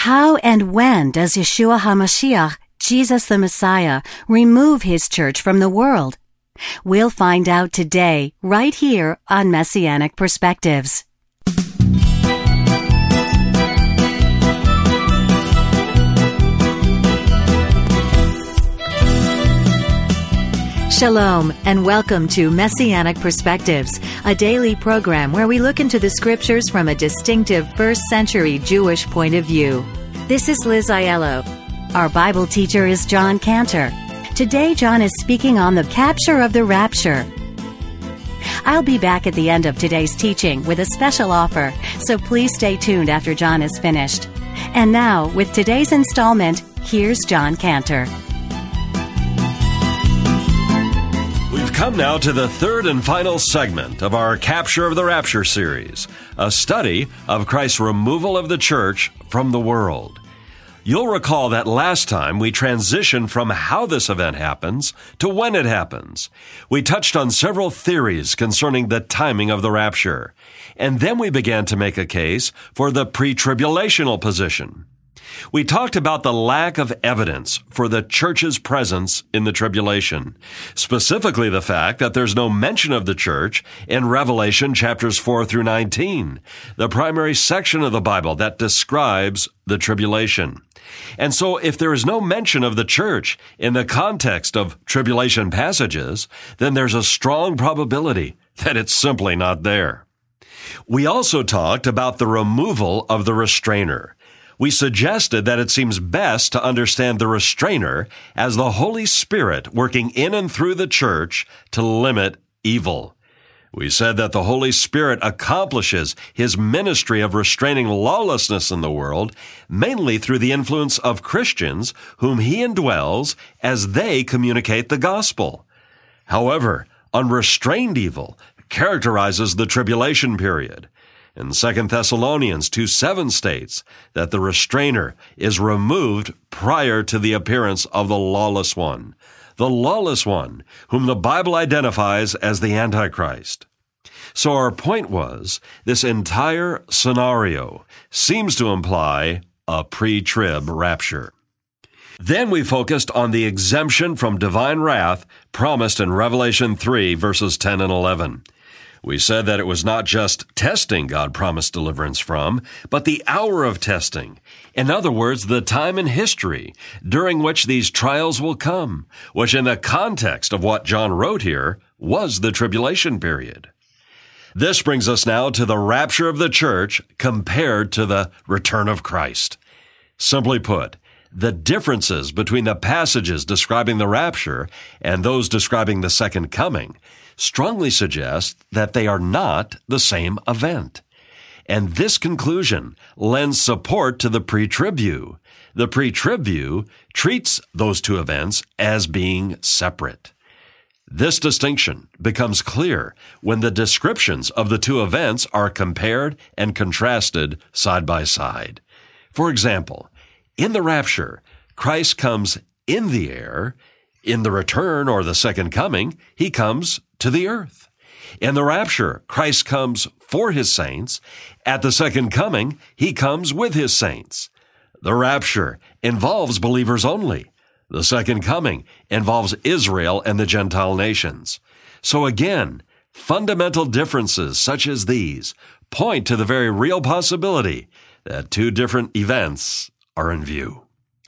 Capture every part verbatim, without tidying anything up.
How and when does Yeshua HaMashiach, Jesus the Messiah, remove His church from the world? We'll find out today, right here on Messianic Perspectives. Shalom, and welcome to Messianic Perspectives, a daily program where we look into the scriptures from a distinctive first-century Jewish point of view. This is Liz Aiello. Our Bible teacher is John Cantor. Today, John is speaking on the capture of the rapture. I'll be back at the end of today's teaching with a special offer, so please stay tuned after John is finished. And now, with today's installment, here's John Cantor. We've come now to the third and final segment of our Capture of the Rapture series, a study of Christ's removal of the church from the world. You'll recall that last time we transitioned from how this event happens to when it happens. We touched on several theories concerning the timing of the rapture, and then we began to make a case for the pre-tribulational position. We talked about the lack of evidence for the church's presence in the tribulation, specifically the fact that there's no mention of the church in Revelation chapters four through nineteen, the primary section of the Bible that describes the tribulation. And so if there is no mention of the church in the context of tribulation passages, then there's a strong probability that it's simply not there. We also talked about the removal of the restrainer. We suggested that it seems best to understand the restrainer as the Holy Spirit working in and through the church to limit evil. We said that the Holy Spirit accomplishes His ministry of restraining lawlessness in the world mainly through the influence of Christians whom He indwells as they communicate the gospel. However, unrestrained evil characterizes the tribulation period. And Second Thessalonians two seven states that the restrainer is removed prior to the appearance of the lawless one, the lawless one whom the Bible identifies as the Antichrist. So our point was, this entire scenario seems to imply a pre-trib rapture. Then we focused on the exemption from divine wrath promised in Revelation three, verses ten and eleven. We said that it was not just testing God promised deliverance from, but the hour of testing. In other words, the time in history during which these trials will come, which in the context of what John wrote here was the tribulation period. This brings us now to the rapture of the church compared to the return of Christ. Simply put, the differences between the passages describing the rapture and those describing the second coming strongly suggest that they are not the same event. And this conclusion lends support to the pre-trib view. The pre-trib view treats those two events as being separate. This distinction becomes clear when the descriptions of the two events are compared and contrasted side by side. For example, in the rapture, Christ comes in the air. In the return or the second coming, He comes to the earth. In the rapture, Christ comes for His saints. At the second coming, He comes with His saints. The rapture involves believers only. The second coming involves Israel and the Gentile nations. So again, fundamental differences such as these point to the very real possibility that two different events are in view.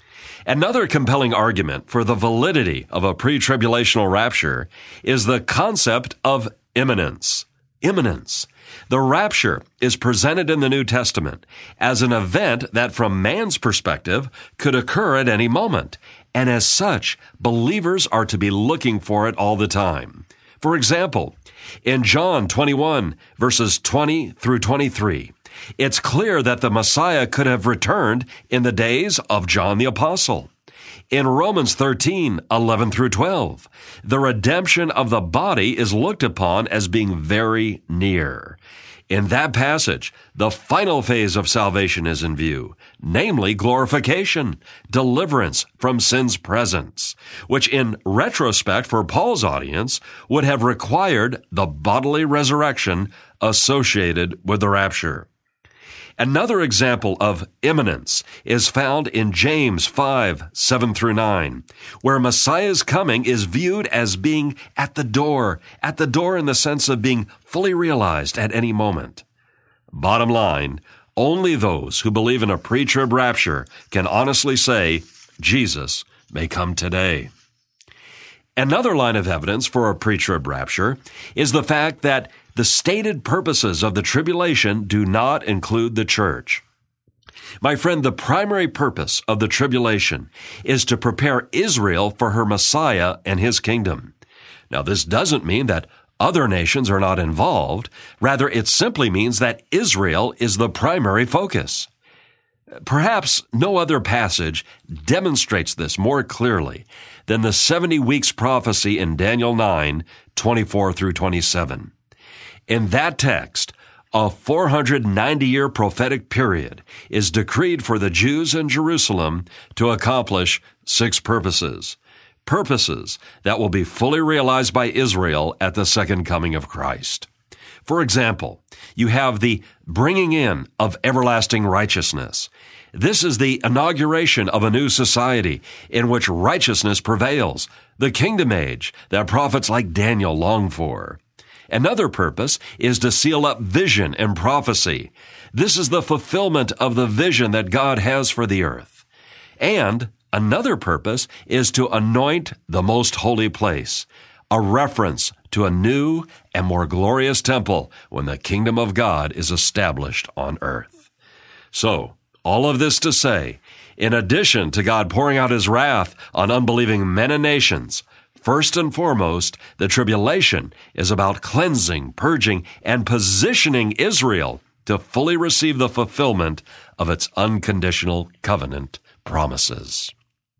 Another compelling argument for the validity of a pre-tribulational rapture is the concept of imminence. Imminence. The rapture is presented in the New Testament as an event that from man's perspective could occur at any moment, and as such, believers are to be looking for it all the time. For example, in John twenty-one, verses twenty through twenty-three, it's clear that the Messiah could have returned in the days of John the Apostle. In Romans thirteen, eleven through twelve, the redemption of the body is looked upon as being very near. In that passage, the final phase of salvation is in view, namely glorification, deliverance from sin's presence, which in retrospect for Paul's audience would have required the bodily resurrection associated with the rapture. Another example of imminence is found in James five, seven through nine, where Messiah's coming is viewed as being at the door, at the door in the sense of being fully realized at any moment. Bottom line, only those who believe in a pre-trib rapture can honestly say, Jesus may come today. Another line of evidence for a pre-trib rapture is the fact that the stated purposes of the tribulation do not include the church. My friend, the primary purpose of the tribulation is to prepare Israel for her Messiah and his kingdom. Now, this doesn't mean that other nations are not involved. Rather, it simply means that Israel is the primary focus. Perhaps no other passage demonstrates this more clearly than the seventy weeks prophecy in Daniel nine, twenty-four through twenty-seven. In that text, a four hundred ninety year prophetic period is decreed for the Jews in Jerusalem to accomplish six purposes. Purposes that will be fully realized by Israel at the second coming of Christ. For example, you have the bringing in of everlasting righteousness. This is the inauguration of a new society in which righteousness prevails, the kingdom age that prophets like Daniel long for. Another purpose is to seal up vision and prophecy. This is the fulfillment of the vision that God has for the earth. And another purpose is to anoint the most holy place, a reference to a new and more glorious temple when the kingdom of God is established on earth. So, all of this to say, in addition to God pouring out his wrath on unbelieving men and nations, first and foremost, the tribulation is about cleansing, purging, and positioning Israel to fully receive the fulfillment of its unconditional covenant promises.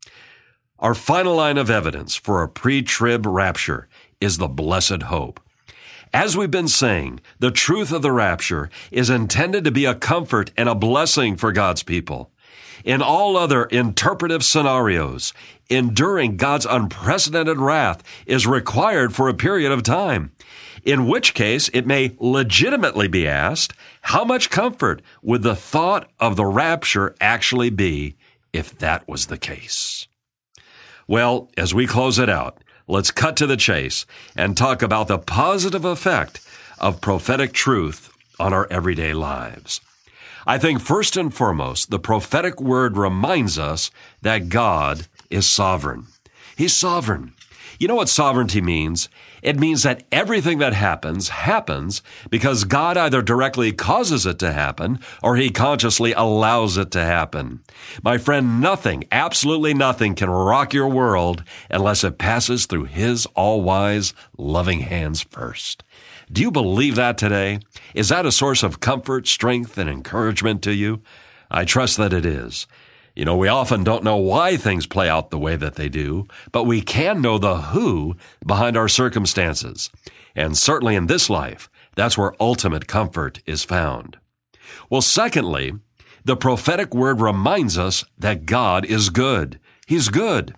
Our final line of evidence for a pre-trib rapture is the blessed hope. As we've been saying, the truth of the rapture is intended to be a comfort and a blessing for God's people. In all other interpretive scenarios, enduring God's unprecedented wrath is required for a period of time, in which case it may legitimately be asked, how much comfort would the thought of the rapture actually be if that was the case? Well, as we close it out, let's cut to the chase and talk about the positive effect of prophetic truth on our everyday lives. I think first and foremost, the prophetic word reminds us that God is sovereign. He's sovereign. You know what sovereignty means? It means that everything that happens, happens because God either directly causes it to happen or he consciously allows it to happen. My friend, nothing, absolutely nothing can rock your world unless it passes through his all-wise, loving hands first. Do you believe that today? Is that a source of comfort, strength, and encouragement to you? I trust that it is. You know, we often don't know why things play out the way that they do, but we can know the who behind our circumstances. And certainly in this life, that's where ultimate comfort is found. Well, secondly, the prophetic word reminds us that God is good. He's good.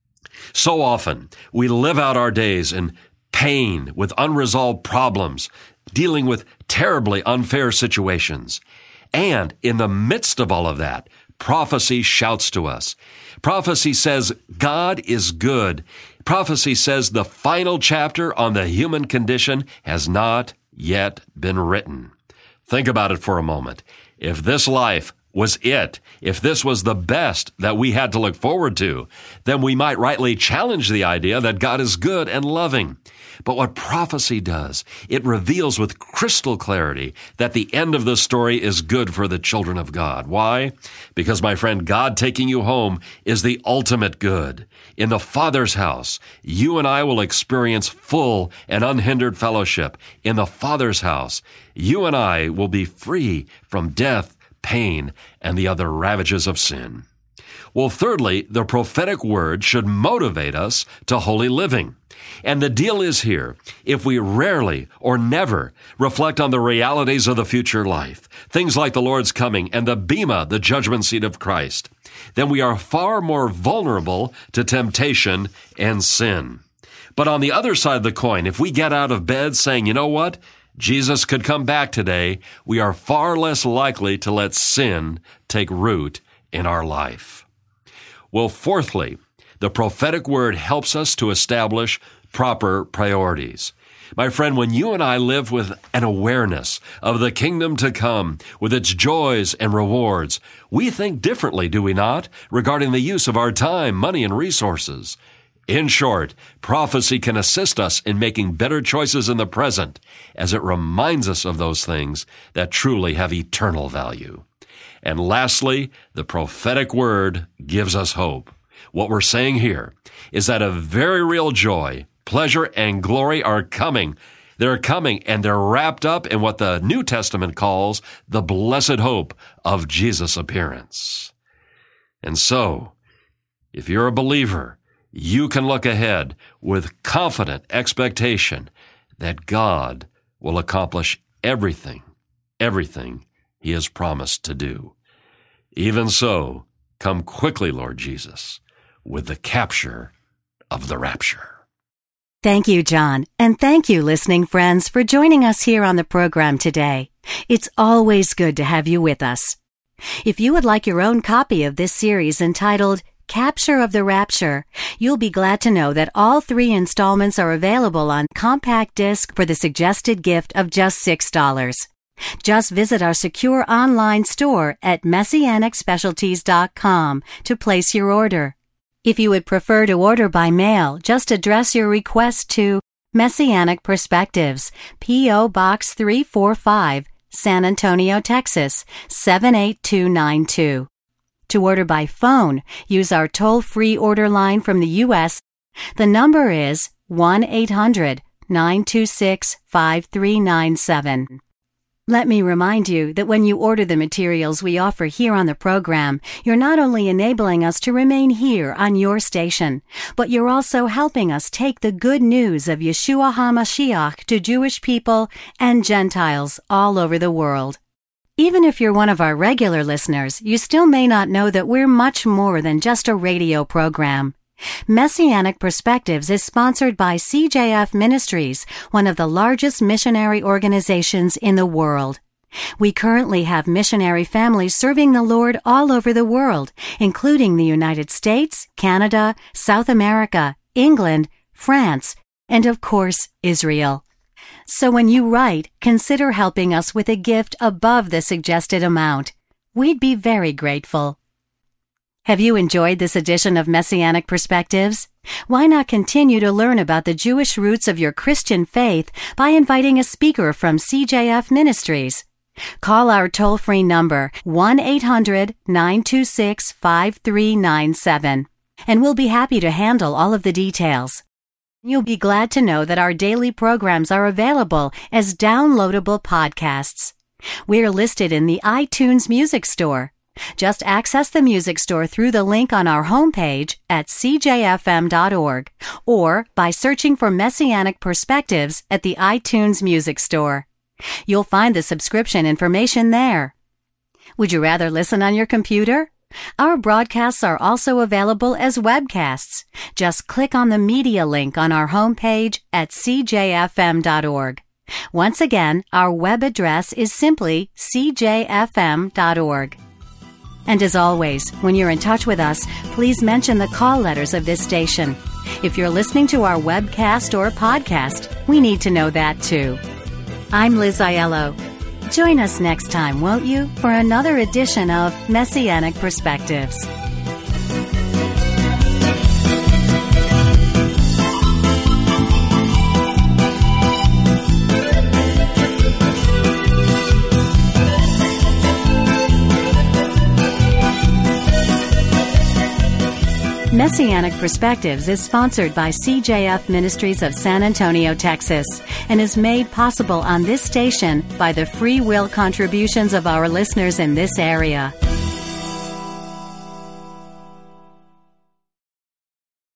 So often, we live out our days in pain, with unresolved problems, dealing with terribly unfair situations. And in the midst of all of that, prophecy shouts to us. Prophecy says God is good. Prophecy says the final chapter on the human condition has not yet been written. Think about it for a moment. If this life was it, if this was the best that we had to look forward to, then we might rightly challenge the idea that God is good and loving. But what prophecy does, it reveals with crystal clarity that the end of the story is good for the children of God. Why? Because, my friend, God taking you home is the ultimate good. In the Father's house, you and I will experience full and unhindered fellowship. In the Father's house, you and I will be free from death, pain, and the other ravages of sin. Well, thirdly, the prophetic word should motivate us to holy living. And the deal is here, if we rarely or never reflect on the realities of the future life, things like the Lord's coming and the bema, the judgment seat of Christ, then we are far more vulnerable to temptation and sin. But on the other side of the coin, if we get out of bed saying, you know what? Jesus could come back today, we are far less likely to let sin take root in our life. Well, fourthly, the prophetic word helps us to establish proper priorities. My friend, when you and I live with an awareness of the kingdom to come, with its joys and rewards, we think differently, do we not, regarding the use of our time, money, and resources. In short, prophecy can assist us in making better choices in the present, as it reminds us of those things that truly have eternal value. And lastly, the prophetic word gives us hope. What we're saying here is that a very real joy, pleasure, and glory are coming. They're coming, and they're wrapped up in what the New Testament calls the blessed hope of Jesus' appearance. And so, if you're a believer, you can look ahead with confident expectation that God will accomplish everything, everything He has promised to do. Even so, come quickly, Lord Jesus, with the capture of the rapture. Thank you, John, and thank you, listening friends, for joining us here on the program today. It's always good to have you with us. If you would like your own copy of this series entitled Capture of the Rapture, you'll be glad to know that all three installments are available on compact disc for the suggested gift of just six dollars. Just visit our secure online store at messianic specialties dot com to place your order. If you would prefer to order by mail, just address your request to Messianic Perspectives, P O. Box three forty-five, San Antonio, Texas, seven eight two nine two. To order by phone, use our toll-free order line from the U S. The number is one eight hundred nine two six five three nine seven. Let me remind you that when you order the materials we offer here on the program, you're not only enabling us to remain here on your station, but you're also helping us take the good news of Yeshua HaMashiach to Jewish people and Gentiles all over the world. Even if you're one of our regular listeners, you still may not know that we're much more than just a radio program. Messianic Perspectives is sponsored by C J F Ministries, one of the largest missionary organizations in the world. We currently have missionary families serving the Lord all over the world, including the United States, Canada, South America, England, France, and of course, Israel. So when you write, consider helping us with a gift above the suggested amount. We'd be very grateful. Have you enjoyed this edition of Messianic Perspectives? Why not continue to learn about the Jewish roots of your Christian faith by inviting a speaker from C J F Ministries? Call our toll-free number, one eight hundred nine two six five three nine seven, and we'll be happy to handle all of the details. You'll be glad to know that our daily programs are available as downloadable podcasts. We're listed in the iTunes Music Store. Just access the music store through the link on our homepage at c j f m dot org or by searching for Messianic Perspectives at the iTunes Music Store. You'll find the subscription information there. Would you rather listen on your computer? Our broadcasts are also available as webcasts. Just click on the media link on our homepage at c j f m dot org. Once again, our web address is simply c j f m dot org. And as always, when you're in touch with us, please mention the call letters of this station. If you're listening to our webcast or podcast, we need to know that too. I'm Liz Aiello. Join us next time, won't you, for another edition of Messianic Perspectives. Messianic Perspectives is sponsored by C J F Ministries of San Antonio, Texas, and is made possible on this station by the free will contributions of our listeners in this area.